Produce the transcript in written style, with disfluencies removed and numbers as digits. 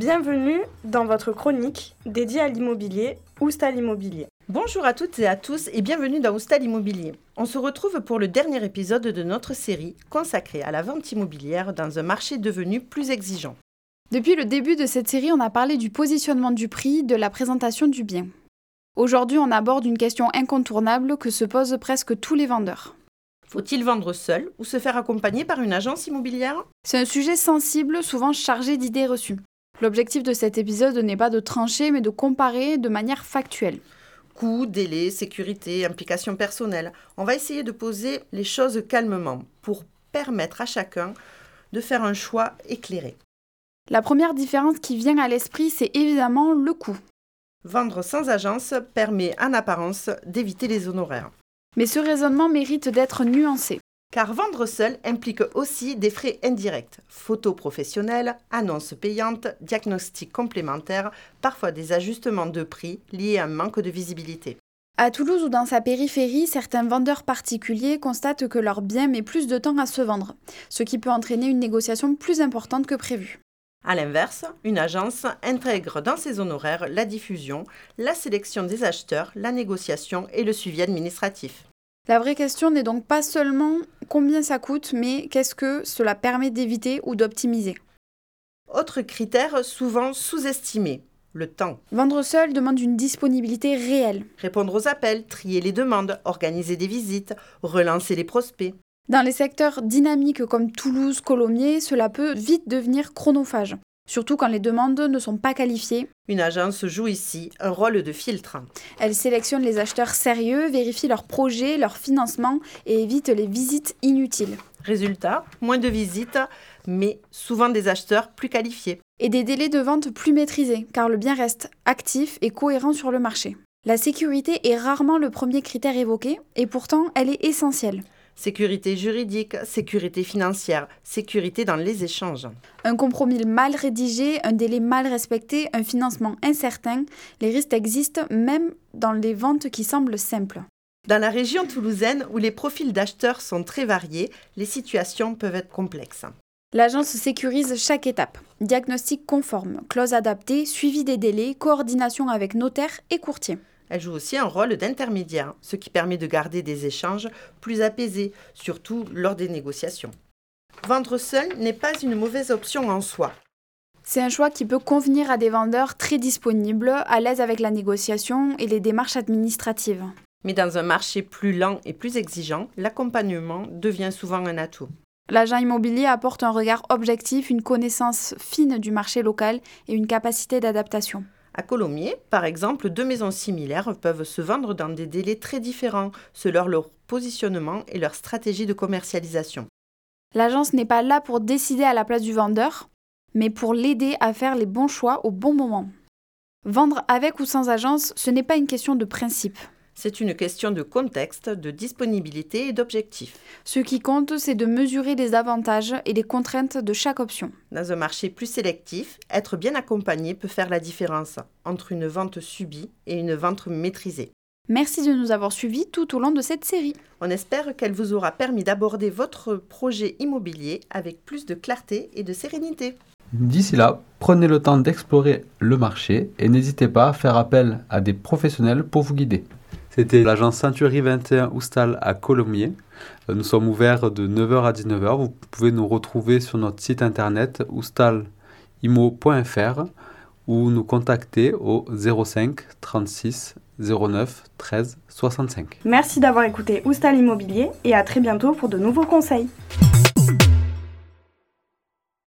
Bienvenue dans votre chronique dédiée à l'immobilier, Oustal Immobilier. Bonjour à toutes et à tous et bienvenue dans Oustal Immobilier. On se retrouve pour le dernier épisode de notre série consacrée à la vente immobilière dans un marché devenu plus exigeant. Depuis le début de cette série, on a parlé du positionnement du prix, de la présentation du bien. Aujourd'hui, on aborde une question incontournable que se posent presque tous les vendeurs. Faut-il vendre seul ou se faire accompagner par une agence immobilière ? C'est un sujet sensible, souvent chargé d'idées reçues. L'objectif de cet épisode n'est pas de trancher, mais de comparer de manière factuelle. Coûts, délais, sécurité, implications personnelles. On va essayer de poser les choses calmement pour permettre à chacun de faire un choix éclairé. La première différence qui vient à l'esprit, c'est évidemment le coût. Vendre sans agence permet en apparence d'éviter les honoraires. Mais ce raisonnement mérite d'être nuancé. Car vendre seul implique aussi des frais indirects, photos professionnelles, annonces payantes, diagnostics complémentaires, parfois des ajustements de prix liés à un manque de visibilité. À Toulouse ou dans sa périphérie, certains vendeurs particuliers constatent que leur bien met plus de temps à se vendre, ce qui peut entraîner une négociation plus importante que prévu. A l'inverse, une agence intègre dans ses honoraires la diffusion, la sélection des acheteurs, la négociation et le suivi administratif. La vraie question n'est donc pas seulement combien ça coûte, mais qu'est-ce que cela permet d'éviter ou d'optimiser. Autre critère souvent sous-estimé, le temps. Vendre seul demande une disponibilité réelle. Répondre aux appels, trier les demandes, organiser des visites, relancer les prospects. Dans les secteurs dynamiques comme Toulouse, Colomiers, cela peut vite devenir chronophage. Surtout quand les demandes ne sont pas qualifiées. Une agence joue ici un rôle de filtre. Elle sélectionne les acheteurs sérieux, vérifie leurs projets, leur financement et évite les visites inutiles. Résultat, moins de visites, mais souvent des acheteurs plus qualifiés. Et des délais de vente plus maîtrisés, car le bien reste actif et cohérent sur le marché. La sécurité est rarement le premier critère évoqué, et pourtant elle est essentielle. Sécurité juridique, sécurité financière, sécurité dans les échanges. Un compromis mal rédigé, un délai mal respecté, un financement incertain, les risques existent même dans les ventes qui semblent simples. Dans la région toulousaine, où les profils d'acheteurs sont très variés, les situations peuvent être complexes. L'agence sécurise chaque étape. Diagnostic conforme, clause adaptée, suivi des délais, coordination avec notaire et courtier. Elle joue aussi un rôle d'intermédiaire, ce qui permet de garder des échanges plus apaisés, surtout lors des négociations. Vendre seul n'est pas une mauvaise option en soi. C'est un choix qui peut convenir à des vendeurs très disponibles, à l'aise avec la négociation et les démarches administratives. Mais dans un marché plus lent et plus exigeant, l'accompagnement devient souvent un atout. L'agent immobilier apporte un regard objectif, une connaissance fine du marché local et une capacité d'adaptation. À Colomiers, par exemple, 2 maisons similaires peuvent se vendre dans des délais très différents selon leur positionnement et leur stratégie de commercialisation. L'agence n'est pas là pour décider à la place du vendeur, mais pour l'aider à faire les bons choix au bon moment. Vendre avec ou sans agence, ce n'est pas une question de principe. C'est une question de contexte, de disponibilité et d'objectif. Ce qui compte, c'est de mesurer les avantages et les contraintes de chaque option. Dans un marché plus sélectif, être bien accompagné peut faire la différence entre une vente subie et une vente maîtrisée. Merci de nous avoir suivis tout au long de cette série. On espère qu'elle vous aura permis d'aborder votre projet immobilier avec plus de clarté et de sérénité. D'ici là, prenez le temps d'explorer le marché et n'hésitez pas à faire appel à des professionnels pour vous guider. C'était l'agence Century 21 Oustal à Colomiers. Nous sommes ouverts de 9h à 19h. Vous pouvez nous retrouver sur notre site internet oustalimo.fr ou nous contacter au 05 36 09 13 65. Merci d'avoir écouté Oustal Immobilier et à très bientôt pour de nouveaux conseils.